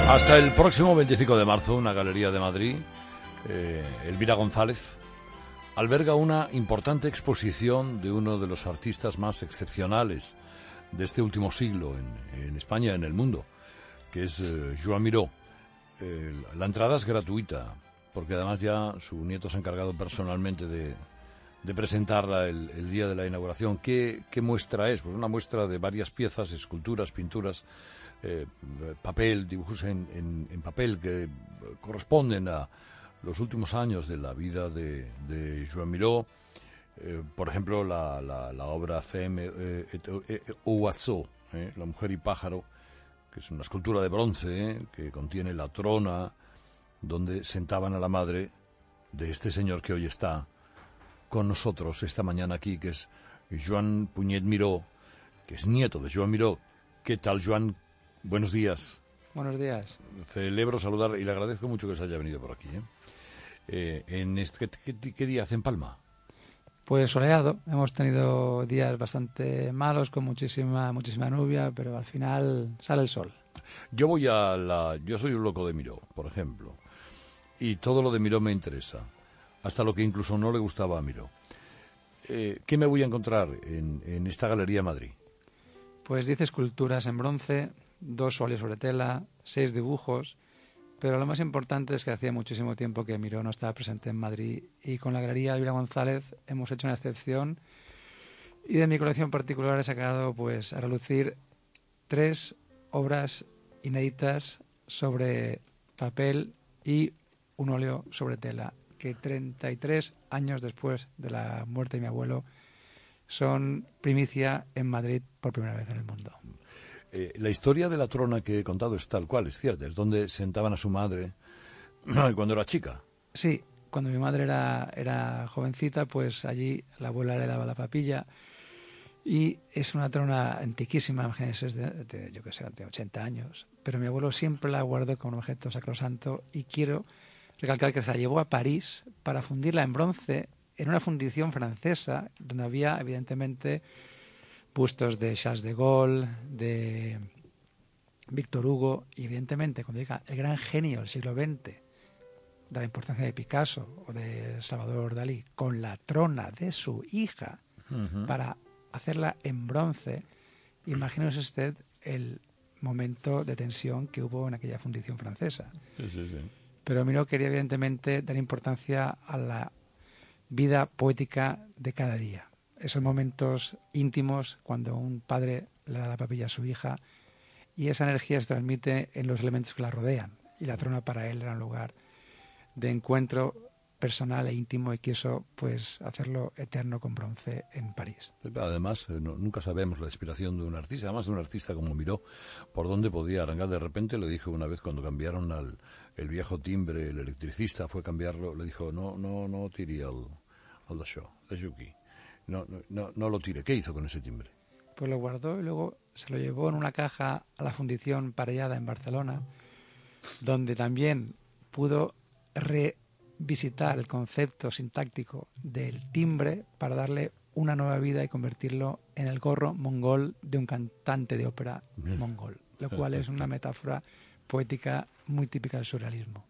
Hasta el próximo 25 de marzo, una galería de Madrid, Elvira González, alberga una importante exposición de uno de los artistas más excepcionales de este último siglo en España y en el mundo, que es Joan Miró. La entrada es gratuita, porque además ya su nieto se ha encargado personalmente de presentarla el día de la inauguración. ¿Qué muestra es? Pues una muestra de varias piezas, esculturas, pinturas, papel, dibujos en papel que corresponden a los últimos años de la vida de Joan Miró. Por ejemplo, la obra Femme et Oiseau, La mujer y pájaro, que es una escultura de bronce que contiene la trona donde sentaban a la madre de este señor que hoy está con nosotros esta mañana aquí, que es Joan Punyet Miró, que es nieto de Joan Miró. ¿Qué tal, Joan? Buenos días. Buenos días. Celebro saludar y le agradezco mucho que se haya venido por aquí. ¿Qué día hace en Palma? Pues soleado. Hemos tenido días bastante malos, con muchísima lluvia, pero al final sale el sol. Yo soy un loco de Miró, por ejemplo, y todo lo de Miró me interesa, hasta lo que incluso no le gustaba a Miró. ¿Qué me voy a encontrar en esta Galería de Madrid? Pues 10 esculturas en bronce, 2 óleos sobre tela, 6 dibujos, pero lo más importante es que hacía muchísimo tiempo que Miró no estaba presente en Madrid, y con la Galería Elvira González hemos hecho una excepción, y de mi colección particular he sacado pues a relucir 3 obras inéditas sobre papel y un óleo sobre tela, que 33 años después de la muerte de mi abuelo son primicia en Madrid por primera vez en el mundo. La historia de la trona que he contado es tal cual, es cierta, es donde sentaban a su madre cuando era chica. Sí, cuando mi madre era jovencita, pues allí la abuela le daba la papilla, y es una trona antiquísima, imagínense, yo que sé, de 80 años, pero mi abuelo siempre la guardó como un objeto sacrosanto, y quiero recalcar que se la llevó a París para fundirla en bronce en una fundición francesa, donde había evidentemente bustos de Charles de Gaulle, de Víctor Hugo, y evidentemente cuando diga el gran genio del siglo XX, de la importancia de Picasso o de Salvador Dalí, con la trona de su hija, para hacerla en bronce, imagínese usted el momento de tensión que hubo en aquella fundición francesa. Sí. Pero Miró quería evidentemente dar importancia a la vida poética de cada día. Esos momentos íntimos cuando un padre le da la papilla a su hija, y esa energía se transmite en los elementos que la rodean. Y la trona para él era un lugar de encuentro personal e íntimo, y quiso pues hacerlo eterno con bronce en París. Además, nunca sabemos la inspiración de un artista, además de un artista como Miró, por dónde podía arrancar. De repente le dijo una vez, cuando cambiaron el viejo timbre, el electricista fue a cambiarlo, le dijo, no tire al d'això, deixo aquí. No lo tire. ¿Qué hizo con ese timbre? Pues lo guardó y luego se lo llevó en una caja a la Fundición Parellada en Barcelona, donde también pudo revisitar el concepto sintáctico del timbre para darle una nueva vida y convertirlo en el gorro mongol de un cantante de ópera mongol, lo cual es una metáfora poética muy típica del surrealismo.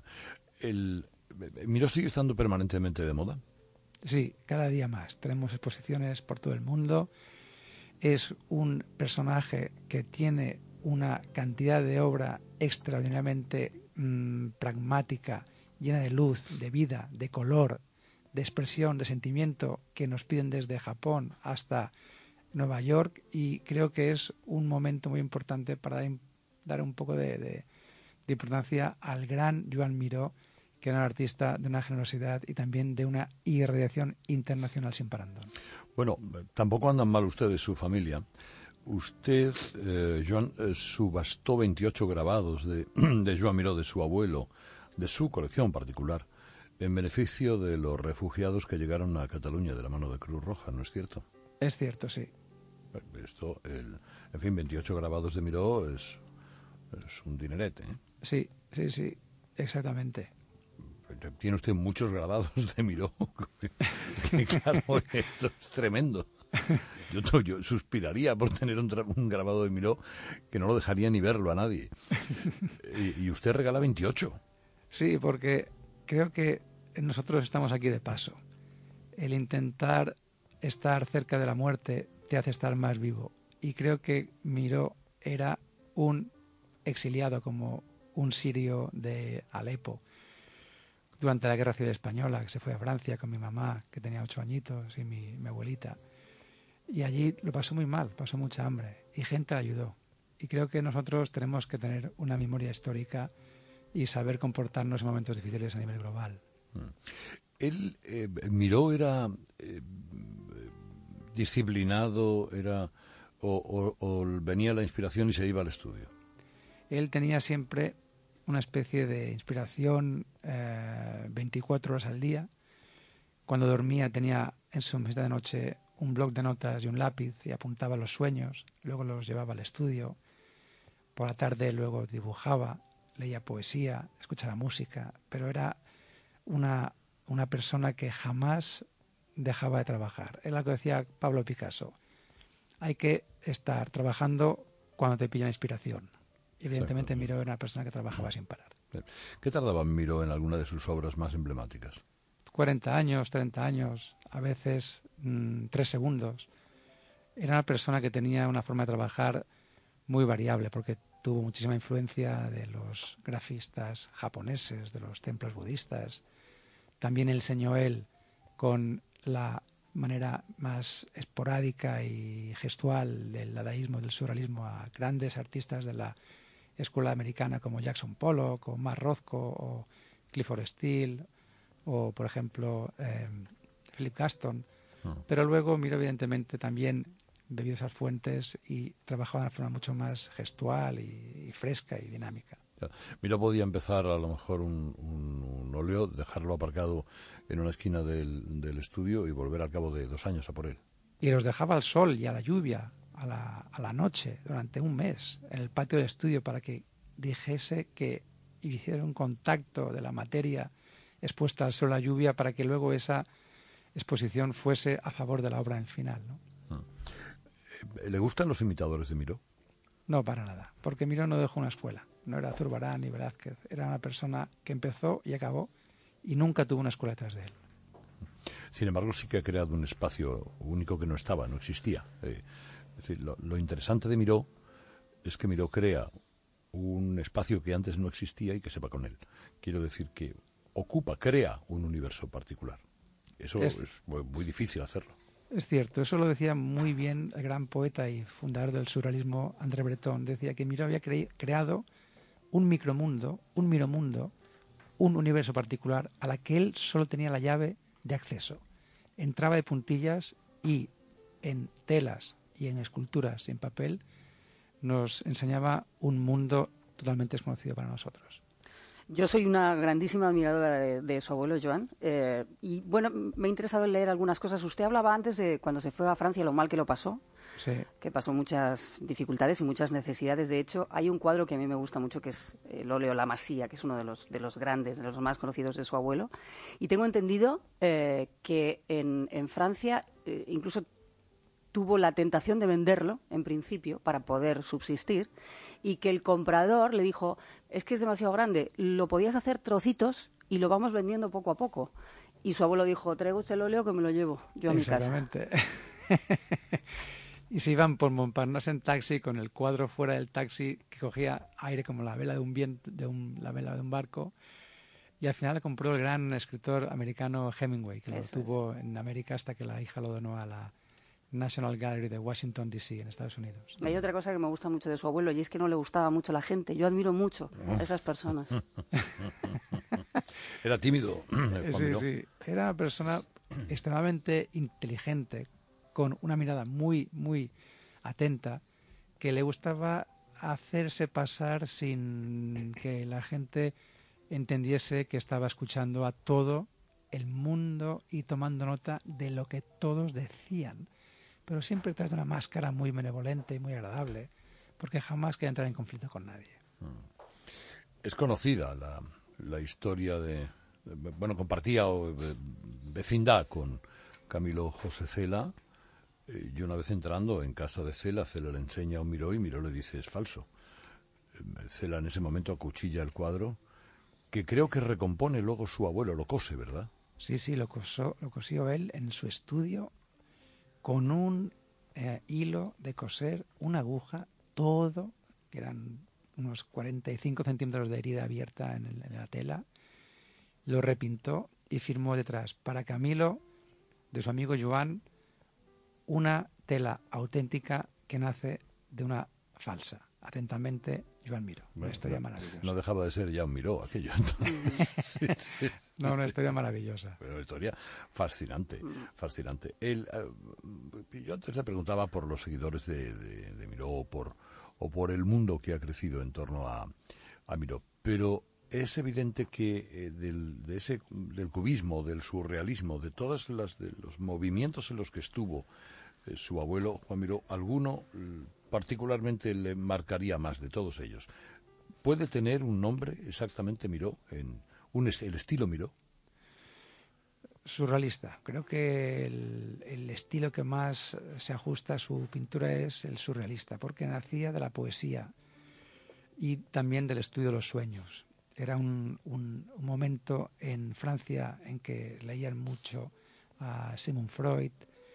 ¿Miró sigue estando permanentemente de moda? Sí, cada día más. Tenemos exposiciones por todo el mundo. Es un personaje que tiene una cantidad de obra extraordinariamente pragmática, llena de luz, de vida, de color, de expresión, de sentimiento, que nos piden desde Japón hasta Nueva York, y creo que es un momento muy importante para dar un poco de importancia al gran Joan Miró, que era un artista de una generosidad y también de una irradiación internacional sin parangón. Bueno, tampoco andan mal ustedes, su familia. Usted, Joan, subastó 28 grabados de Joan Miró, de su abuelo, de su colección particular, en beneficio de los refugiados que llegaron a Cataluña de la mano de Cruz Roja, ¿no es cierto? Es cierto, sí. Esto, 28 grabados de Miró es un dinerete, ¿eh? Sí, exactamente. Tiene usted muchos grabados de Miró. Claro, esto es tremendo. Yo suspiraría por tener un grabado de Miró que no lo dejaría ni verlo a nadie. Y usted regala 28. Sí, porque creo que nosotros estamos aquí de paso. El intentar estar cerca de la muerte te hace estar más vivo. Y creo que Miró era un exiliado, como un sirio de Alepo, durante la Guerra Civil Española, que se fue a Francia con mi mamá, que tenía 8 añitos, y mi abuelita. Y allí lo pasó muy mal, pasó mucha hambre, y gente le ayudó. Y creo que nosotros tenemos que tener una memoria histórica y saber comportarnos en momentos difíciles a nivel global. Él, Miró, era disciplinado, o venía la inspiración y se iba al estudio. Él tenía siempre una especie de inspiración 24 horas al día. Cuando dormía tenía en su mesita de noche un bloc de notas y un lápiz y apuntaba los sueños, luego los llevaba al estudio. Por la tarde luego dibujaba, leía poesía, escuchaba música, pero era una persona que jamás dejaba de trabajar. Es lo que decía Pablo Picasso. Hay que estar trabajando cuando te pilla la inspiración. Evidentemente Miró era una persona que trabajaba sin parar. ¿Qué tardaba Miró en alguna de sus obras más emblemáticas? 40 años, 30 años, a veces 3 segundos. Era una persona que tenía una forma de trabajar muy variable, porque tuvo muchísima influencia de los grafistas japoneses, de los templos budistas. También enseñó él con la manera más esporádica y gestual del dadaísmo, del surrealismo, a grandes artistas de la escuela americana como Jackson Pollock o Mark Rothko o Clifford Steele o, por ejemplo, Philip Gaston. Pero luego Miró, evidentemente, también bebió esas fuentes y trabajaba de una forma mucho más gestual y fresca y dinámica. Miró podía empezar a lo mejor un óleo, dejarlo aparcado en una esquina del estudio y volver al cabo de 2 años a por él. Y los dejaba al sol y a la lluvia, a la noche, durante un mes, en el patio del estudio, para que dijese que hiciera un contacto de la materia expuesta al sol, a la lluvia, para que luego esa exposición fuese a favor de la obra en final, ¿no? ¿Le gustan los imitadores de Miró? No, para nada, porque Miró no dejó una escuela. No era Zurbarán ni Velázquez. Era una persona que empezó y acabó y nunca tuvo una escuela detrás de él. Sin embargo, sí que ha creado un espacio único que no estaba, no existía. Es decir, lo interesante de Miró es que Miró crea un espacio que antes no existía y que se va con él. Quiero decir que crea un universo particular. Eso es muy difícil hacerlo. Es cierto, eso lo decía muy bien el gran poeta y fundador del surrealismo André Breton. Decía que Miró había creado un micromundo, un miromundo, un universo particular a la que él solo tenía la llave de acceso. Entraba de puntillas y en telas y en esculturas y en papel nos enseñaba un mundo totalmente desconocido para nosotros. Yo soy una grandísima admiradora de su abuelo, Joan. Y bueno, me ha interesado en leer algunas cosas. Usted hablaba antes de cuando se fue a Francia, lo mal que lo pasó. Sí. Que pasó muchas dificultades y muchas necesidades. De hecho, hay un cuadro que a mí me gusta mucho, que es el óleo La Masía, que es uno de los grandes, de los más conocidos de su abuelo. Y tengo entendido que en Francia incluso tuvo la tentación de venderlo, en principio, para poder subsistir, y que el comprador le dijo, es que es demasiado grande, lo podías hacer trocitos y lo vamos vendiendo poco a poco. Y su abuelo dijo, traiga usted el óleo que me lo llevo yo a mi casa. Exactamente. Y se iban por Montparnasse en taxi, con el cuadro fuera del taxi, que cogía aire como la vela de un viento, la vela de un barco. Y al final compró el gran escritor americano Hemingway, que lo tuvo en América hasta que la hija lo donó a la National Gallery de Washington, D.C., en Estados Unidos. Hay otra cosa que me gusta mucho de su abuelo, y es que no le gustaba mucho la gente. Yo admiro mucho a esas personas. Era tímido. Sí. Era una persona extremadamente inteligente, con una mirada muy, muy atenta, que le gustaba hacerse pasar sin que la gente entendiese que estaba escuchando a todo el mundo y tomando nota de lo que todos decían, pero siempre tras de una máscara muy benevolente y muy agradable, porque jamás quería entrar en conflicto con nadie. Es conocida la historia compartía vecindad con Camilo José Cela. Yo una vez entrando en casa de Cela le enseña a un Miró y Miró le dice, es falso. Cela en ese momento acuchilla el cuadro, que creo que recompone luego su abuelo, lo cose, ¿verdad? Sí, lo cosió él en su estudio con un hilo de coser, una aguja, todo, que eran unos 45 centímetros de herida abierta en la tela, lo repintó y firmó detrás, para Camilo, de su amigo Joan, una tela auténtica que nace de una falsa. Atentamente, Joan Miró. Bueno, una historia maravillosa. No dejaba de ser ya un Miró aquello, entonces. Sí. No, una historia maravillosa. Pero una historia fascinante, fascinante. Yo antes le preguntaba por los seguidores de Miró o por el mundo que ha crecido en torno a Miró, pero es evidente que del cubismo, del surrealismo, de de los movimientos en los que estuvo su abuelo Juan Miró, alguno particularmente le marcaría más de todos ellos. ¿Puede tener un nombre exactamente Miró, el estilo Miró? Surrealista. Creo que el estilo que más se ajusta a su pintura es el surrealista, porque nacía de la poesía y también del estudio de los sueños. Era un momento en Francia en que leían mucho a Sigmund Freud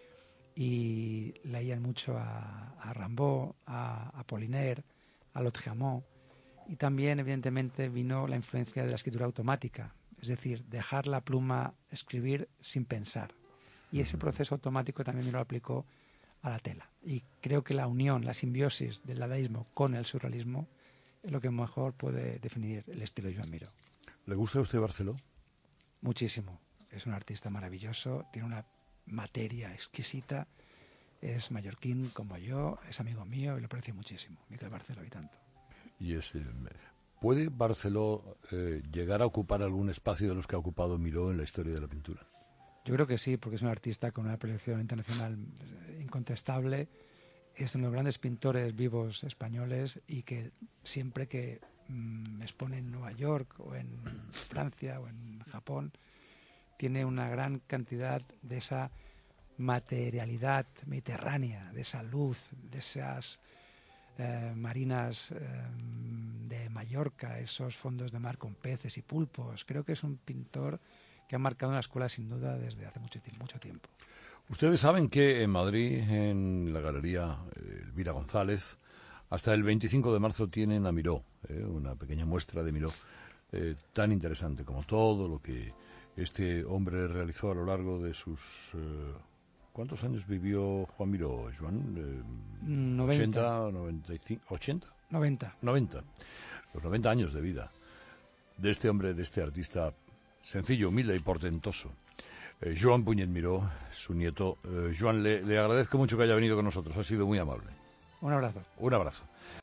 y leían mucho a Rimbaud, a Apollinaire, a Lautréamont, y también evidentemente vino la influencia de la escritura automática, es decir, dejar la pluma escribir sin pensar, y ese proceso automático también me lo aplicó a la tela, y creo que la unión, la simbiosis del dadaísmo con el surrealismo es lo que mejor puede definir el estilo de Joan Miró. ¿Le gusta a usted Barceló? Muchísimo, es un artista maravilloso, tiene una materia exquisita, es mallorquín como yo, es amigo mío y lo aprecio muchísimo, Miquel Barceló y tanto. Y ¿puede Barceló llegar a ocupar algún espacio de los que ha ocupado Miró en la historia de la pintura? Yo creo que sí, porque es un artista con una proyección internacional incontestable, es uno de los grandes pintores vivos españoles y que siempre que expone en Nueva York o en Francia o en Japón, tiene una gran cantidad de esa materialidad mediterránea, de esa luz, de esas marinas de Mallorca, esos fondos de mar con peces y pulpos. Creo que es un pintor que ha marcado una escuela sin duda desde hace mucho tiempo. Ustedes saben que en Madrid, en la Galería Elvira González, hasta el 25 de marzo tienen a Miró, una pequeña muestra de Miró, tan interesante como todo lo que este hombre realizó a lo largo de sus... ¿Cuántos años vivió Juan Miró, Joan? 90. 80, 95, 80? 90. 90. Los 90 años de vida de este hombre, de este artista sencillo, humilde y portentoso. Joan Puñet Miró, su nieto. Joan, le agradezco mucho que haya venido con nosotros, ha sido muy amable. Un abrazo. Un abrazo.